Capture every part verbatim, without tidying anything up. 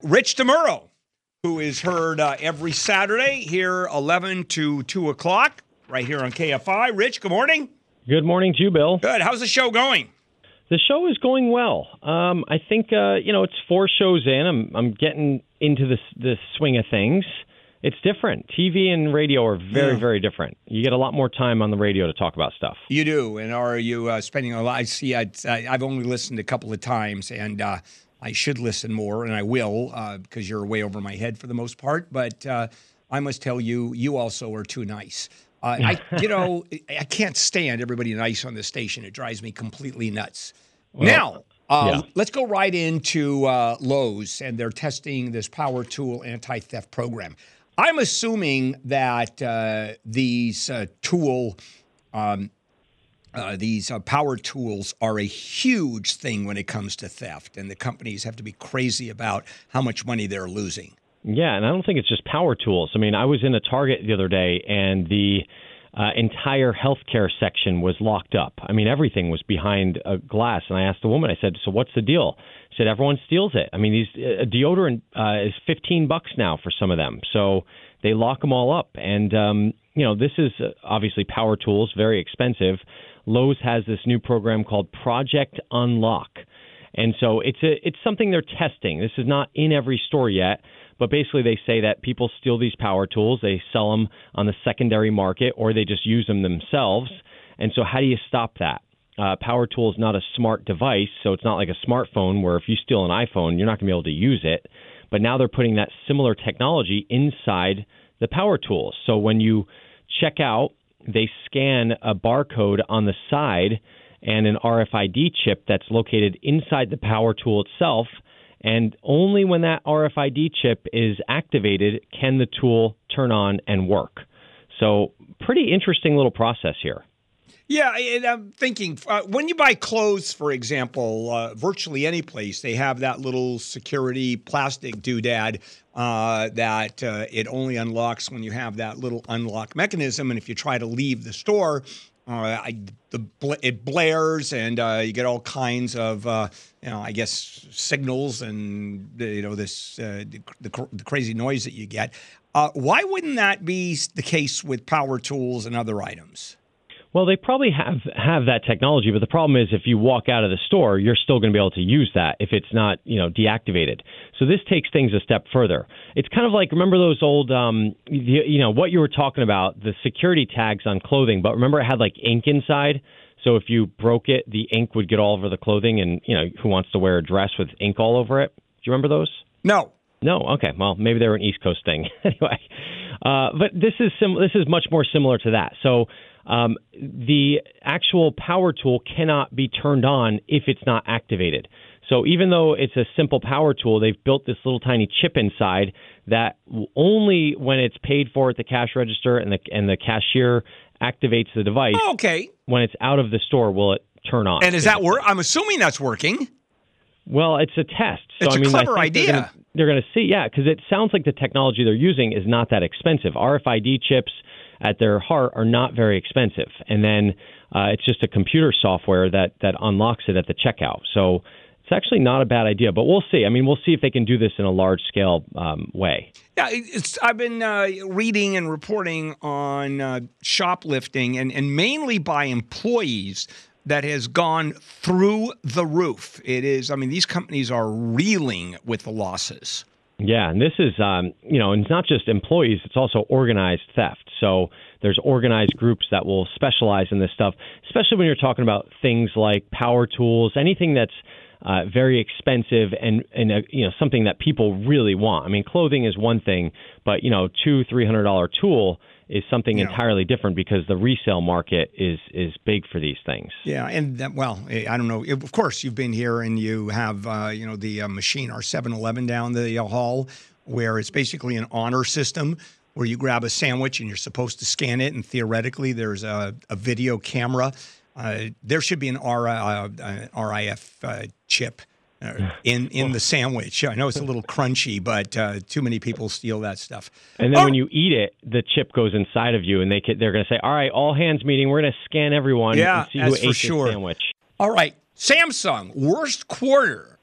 Rich DeMuro, who is heard uh, every Saturday here eleven to two o'clock right here on K F I. Rich, good morning. Good morning to you, Bill. Good. How's the show going? The show is going well. Um, I think, uh, you know, it's four shows in. I'm I'm getting into this, this swing of things. It's different. T V and radio are very, yeah. very different. You get a lot more time on the radio to talk about stuff. You do. And are you uh, spending a lot? I see. I'd, I've only listened a couple of times, and uh, I should listen more, and I will, uh, because you're way over my head for the most part. But uh, I must tell you, you also are too nice. Uh, I, you know, I can't stand everybody nice on this station. It drives me completely nuts. Well, now, uh, yeah. let's go right into uh, Lowe's, and they're testing this Power Tool anti-theft program. I'm assuming that uh, these uh, tool, um, uh, these uh, power tools are a huge thing when it comes to theft, and the companies have to be crazy about how much money they're losing. Yeah, and I don't think it's just power tools. I mean, I was in a Target the other day, and the uh, entire healthcare section was locked up. I mean, everything was behind a glass, and I asked the woman, I said, so what's the deal? She said, everyone steals it. I mean, these uh, deodorant uh, is fifteen bucks now for some of them, so they lock them all up. And, um, you know, this is uh, obviously power tools, very expensive. Lowe's has this new program called Project Unlock. And so it's a, it's something they're testing. This is not in every store yet. But basically, they say that people steal these power tools, they sell them on the secondary market, or they just use them themselves. And so how do you stop that? Uh, power tool is not a smart device, so it's not like a smartphone where if you steal an iPhone, you're not going to be able to use it. But now they're putting that similar technology inside the power tools. So when you check out, they scan a barcode on the side and an R F I D chip that's located inside the power tool itself. And only when that R F I D chip is activated can the tool turn on and work. So pretty interesting little process here. Yeah, and I'm thinking, uh, when you buy clothes, for example, uh, virtually any place, they have that little security plastic doodad uh, that uh, it only unlocks when you have that little unlock mechanism. And if you try to leave the store, uh, I, the it blares, and uh, you get all kinds of, uh, you know, I guess, signals and, you know, this uh, the, the crazy noise that you get. Uh, why wouldn't that be the case with power tools and other items? Well, they probably have, have that technology, but the problem is if you walk out of the store, you're still going to be able to use that if it's not, you know, deactivated. So this takes things a step further. It's kind of like, remember those old, um, you, you know, what you were talking about, the security tags on clothing, but remember it had like ink inside? So if you broke it, the ink would get all over the clothing, and, you know, who wants to wear a dress with ink all over it? Do you remember those? No. No? Okay. Well, maybe they were an East Coast thing. Anyway, uh, but this is sim- this is much more similar to that. So Um, the actual power tool cannot be turned on if it's not activated. So even though it's a simple power tool, they've built this little tiny chip inside that only when it's paid for at the cash register and the and the cashier activates the device. Oh, okay. When it's out of the store, will it turn on? And is that work? I'm assuming that's working. Well, it's a test. So, it's I mean, a clever I idea. They're going to see, yeah, because it sounds like the technology they're using is not that expensive. R F I D chips at their heart are not very expensive. And then uh, it's just a computer software that, that unlocks it at the checkout. So it's actually not a bad idea, but we'll see. I mean, we'll see if they can do this in a large scale um, way. Yeah, it's, I've been uh, reading and reporting on uh, shoplifting and, and mainly by employees that has gone through the roof. It is, I mean, these companies are reeling with the losses. Yeah, and this is, um, you know, and it's not just employees, it's also organized theft. So there's organized groups that will specialize in this stuff, especially when you're talking about things like power tools, anything that's uh, very expensive and, and uh, you know, something that people really want. I mean, clothing is one thing, but, you know, two, three hundred dollar tool is something you entirely know. different because the resale market is is big for these things. Yeah, and that, well, I don't know. Of course, you've been here and you have, uh, you know, the uh, machine, our seven eleven down the uh, hall, where it's basically an honor system where you grab a sandwich and you're supposed to scan it, and theoretically there's a, a video camera. Uh, there should be an R, uh, uh, R I F uh, chip Uh, in in the sandwich. I know it's a little crunchy, but uh, too many people steal that stuff. And then oh. when you eat it, the chip goes inside of you, and they could, they're going to say, all right, all hands meeting, we're going to scan everyone yeah, and see who ate for this sure. sandwich. All right, Samsung, worst quarter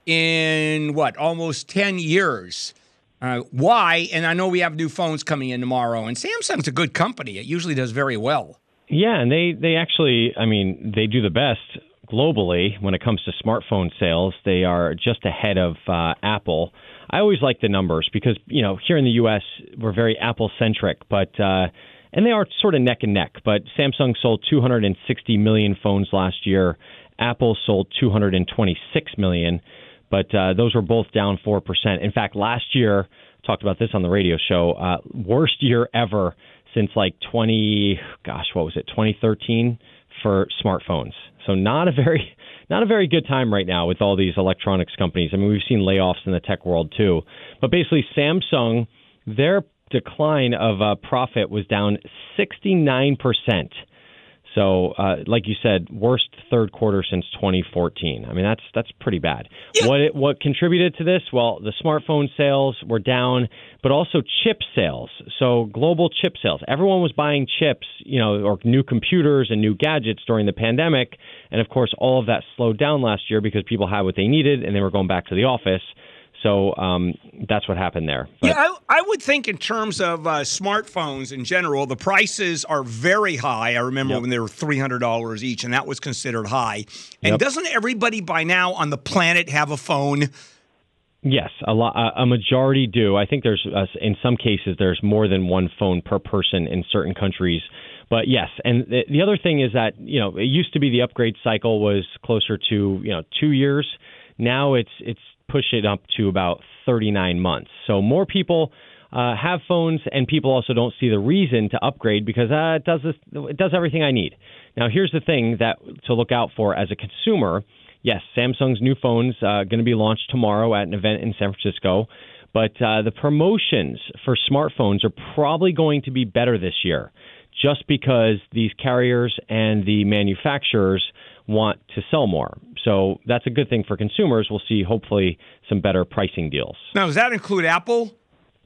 in what, almost ten years. Uh, why? And I know we have new phones coming in tomorrow, and Samsung's a good company. It usually does very well. Yeah, and they, they actually, I mean, they do the best globally when it comes to smartphone sales. They are just ahead of uh, Apple. I always like the numbers because, you know, here in the U S, we're very Apple-centric, but uh, and they are sort of neck and neck. But Samsung sold two hundred sixty million phones last year. Apple sold two hundred twenty-six million, but uh, those were both down four percent. In fact, last year, talked about this on the radio show, uh, worst year ever since like twenty, gosh, what was it, twenty thirteen for smartphones. So not a very, not a very good time right now with all these electronics companies. I mean, we've seen layoffs in the tech world too. But basically, Samsung, their decline of uh, profit was down sixty-nine percent. So, uh, like you said, worst third quarter since twenty fourteen. I mean, that's that's pretty bad. Yeah. What it, what contributed to this? Well, the smartphone sales were down, but also chip sales. So, global chip sales. Everyone was buying chips, you know, or new computers and new gadgets during the pandemic, and of course, all of that slowed down last year because people had what they needed and they were going back to the office. So um, that's what happened there. But, yeah, I, I would think in terms of uh, smartphones in general, the prices are very high. I remember yep. when they were three hundred dollars each, and that was considered high. And yep. doesn't everybody by now on the planet have a phone? Yes, a lot. A majority do. I think there's, uh, in some cases, there's more than one phone per person in certain countries. But yes, and the, the other thing is that, you know, it used to be the upgrade cycle was closer to, you know, two years. Now it's it's push it up to about thirty-nine months. So more people uh, have phones, and people also don't see the reason to upgrade because uh, it does this, it does everything I need. Now, here's the thing that to look out for as a consumer. Yes, Samsung's new phone's uh, going to be launched tomorrow at an event in San Francisco, but uh, the promotions for smartphones are probably going to be better this year, just because these carriers and the manufacturers want to sell more. So that's a good thing for consumers. We'll see, hopefully, some better pricing deals. Now, does that include Apple?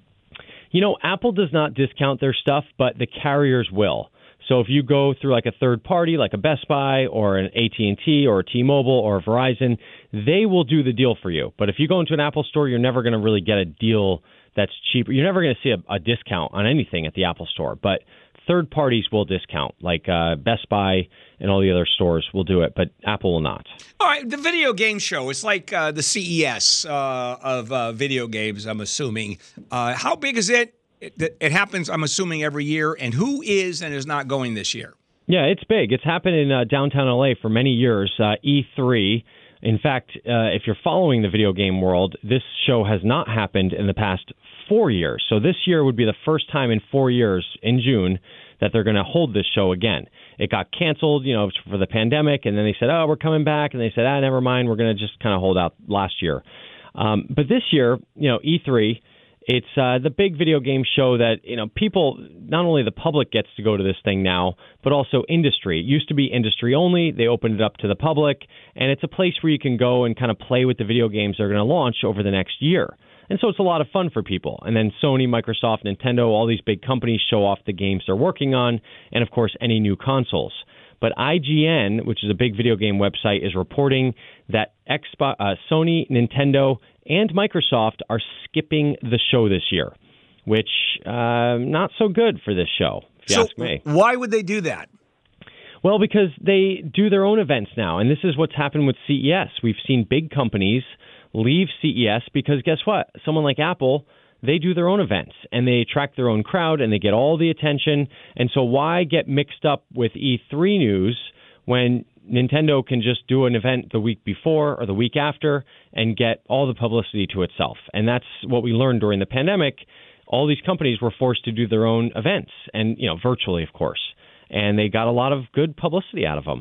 You know, Apple does not discount their stuff, but the carriers will. So if you go through like a third party, like a Best Buy or an A T and T or a T-Mobile or a Verizon, they will do the deal for you. But if you go into an Apple store, you're never going to really get a deal that's cheaper. You're never going to see a, a discount on anything at the Apple store. But third parties will discount, like uh, Best Buy and all the other stores will do it, but Apple will not. All right, the video game show, it's like uh, the C E S uh, of uh, video games, I'm assuming. Uh, how big is it? it? It happens, I'm assuming, every year, and who is and is not going this year? Yeah, it's big. It's happened in uh, downtown L A for many years, uh, E three. In fact, uh, if you're following the video game world, this show has not happened in the past four years. So this year would be the first time in four years in June that they're going to hold this show again. It got canceled, you know, for the pandemic, and then they said, oh, we're coming back, and they said, ah, never mind, we're going to just kind of hold out last year. Um, but this year, you know, E three, it's uh, the big video game show that, you know, people, not only the public gets to go to this thing now, but also industry. It used to be industry only. They opened it up to the public, and it's a place where you can go and kind of play with the video games they're going to launch over the next year. And so it's a lot of fun for people. And then Sony, Microsoft, Nintendo, all these big companies show off the games they're working on, and of course, any new consoles. But I G N, which is a big video game website, is reporting that Xbox, uh, Sony, Nintendo, and Microsoft are skipping the show this year, which uh, not so good for this show, if you so ask me. Why would they do that? Well, because they do their own events now, and this is what's happened with C E S. We've seen big companies leave C E S because guess what? Someone like Apple, they do their own events and they attract their own crowd and they get all the attention. And so why get mixed up with E three news when Nintendo can just do an event the week before or the week after and get all the publicity to itself? And that's what we learned during the pandemic. All these companies were forced to do their own events and, you know, virtually, of course. And they got a lot of good publicity out of them.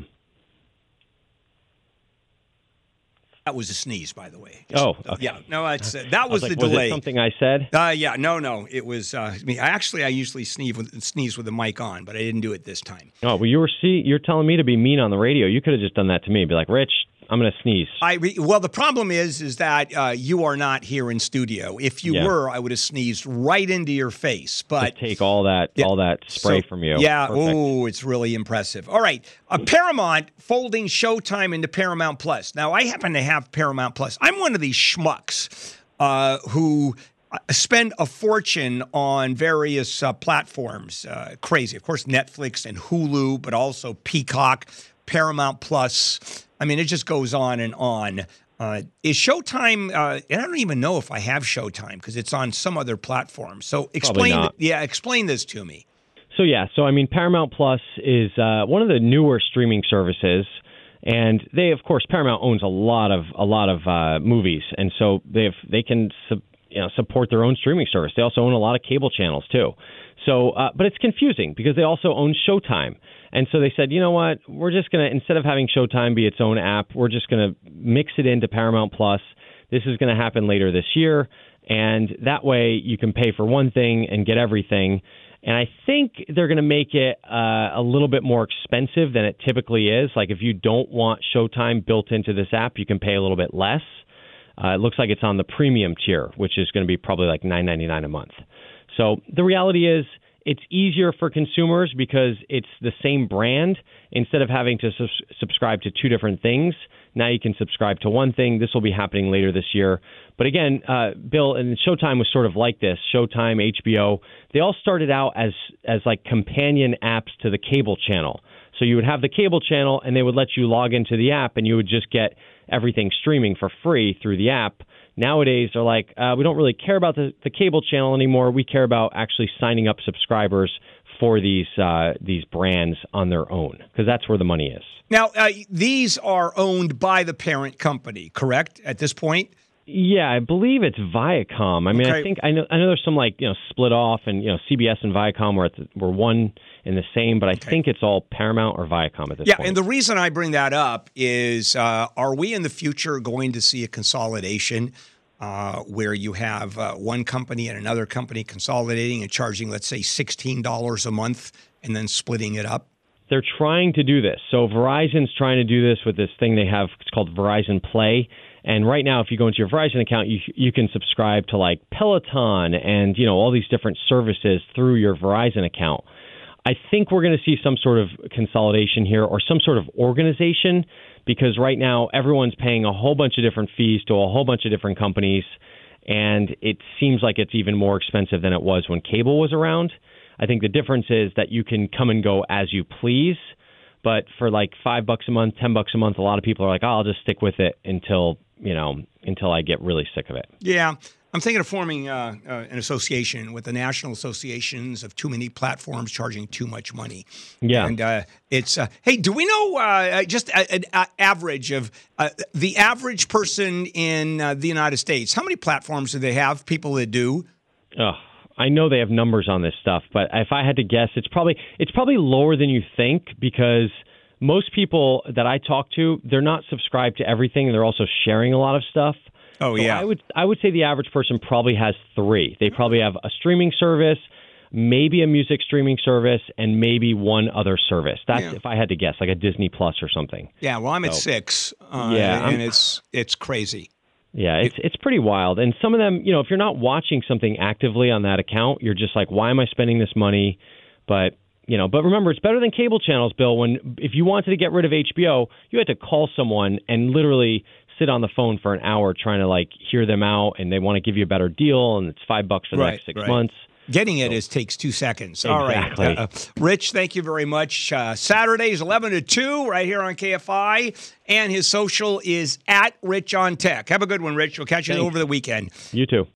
That was a sneeze, by the way. Oh, okay. Yeah. No, it's, uh, that was, was like, the delay. Was it something I said? Uh, yeah. No, no. It was. Uh, I mean, actually, I usually sneeze with sneeze with the mic on, but I didn't do it this time. Oh, well, you were see, you're telling me to be mean on the radio. You could have just done that to me. Be like, Rich, I'm gonna sneeze. I re- well, the problem is, is that uh, you are not here in studio. If you Yeah. were, I would have sneezed right into your face. But Just take all that Yeah. all that spray So- from you. Yeah. Perfect. Oh, it's really impressive. All right. Uh, Paramount folding Showtime into Paramount Plus. Now, I happen to have Paramount Plus. I'm one of these schmucks uh, who uh, spend a fortune on various uh, platforms. Uh, crazy. Of course, Netflix and Hulu, but also Peacock, Paramount Plus. I mean, it just goes on and on. Uh, is Showtime, uh, and I don't even know if I have Showtime because it's on some other platform. So explain, not. yeah, explain this to me. So yeah, so I mean, Paramount Plus is uh, one of the newer streaming services, and they, of course, Paramount owns a lot of a lot of uh, movies, and so they've they can sub, you know support their own streaming service. They also own a lot of cable channels too. So, uh, but it's confusing because they also own Showtime. And so they said, you know what, we're just going to, instead of having Showtime be its own app, we're just going to mix it into Paramount Plus. This is going to happen later this year. And that way you can pay for one thing and get everything. And I think they're going to make it uh, a little bit more expensive than it typically is. Like if you don't want Showtime built into this app, you can pay a little bit less. Uh, it looks like it's on the premium tier, which is going to be probably like nine ninety-nine a month. So the reality is, it's easier for consumers because it's the same brand. Instead of having to su- subscribe to two different things, now you can subscribe to one thing. This will be happening later this year. But again, uh, Bill, and Showtime was sort of like this. Showtime, H B O, they all started out as as like companion apps to the cable channel. So you would have the cable channel, and they would let you log into the app, and you would just get everything streaming for free through the app. Nowadays, they're like, uh, we don't really care about the, the cable channel anymore. We care about actually signing up subscribers for these uh, these brands on their own, because that's where the money is. Now, uh, these are owned by the parent company, correct, at this point? Yeah, I believe it's Viacom. I mean, Okay. I think I know I know there's some like you know split off, and you know C B S and Viacom were at the, were one and the same, but I Okay. think it's all Paramount or Viacom at this Yeah, point. and the reason I bring that up is, uh, are we in the future going to see a consolidation uh, where you have uh, one company and another company consolidating and charging, let's say, sixteen dollars a month and then splitting it up? They're trying to do this. So Verizon's trying to do this with this thing they have. It's called Verizon Play. And right now, if you go into your Verizon account, you you can subscribe to like Peloton and, you know, all these different services through your Verizon account. I think we're going to see some sort of consolidation here or some sort of organization, because right now everyone's paying a whole bunch of different fees to a whole bunch of different companies. And it seems like it's even more expensive than it was when cable was around. I think the difference is that you can come and go as you please. But for like five bucks a month, ten bucks a month, a lot of people are like, oh, I'll just stick with it until, you know, until I get really sick of it. Yeah. I'm thinking of forming uh, uh, an association with the National Associations of Too Many Platforms Charging Too Much Money. Yeah. And uh, it's, uh, hey, do we know uh, just an average of uh, the average person in uh, the United States? How many platforms do they have, people that do? Oh, I know they have numbers on this stuff, but if I had to guess, it's probably it's probably lower than you think, because most people that I talk to, they're not subscribed to everything, and they're also sharing a lot of stuff. Oh, So yeah. I would I would say the average person probably has three. They probably have a streaming service, maybe a music streaming service, and maybe one other service. That's Yeah. if I had to guess, like a Disney Plus or something. Yeah, well, I'm at So- six, uh, Yeah, and I'm- it's it's crazy. Yeah, it's it's pretty wild. And some of them, you know, if you're not watching something actively on that account, you're just like, why am I spending this money? But you know, but remember, it's better than cable channels, Bill. When if you wanted to get rid of H B O, you had to call someone and literally sit on the phone for an hour trying to like hear them out, and they want to give you a better deal, and it's five bucks for the Right, next six right. months. Getting it is takes two seconds. All Exactly. right. Uh, Rich, thank you very much. Uh, Saturdays, eleven to two, right here on K F I. And his social is at Rich on Tech. Have a good one, Rich. We'll catch you Thanks. over the weekend. You too.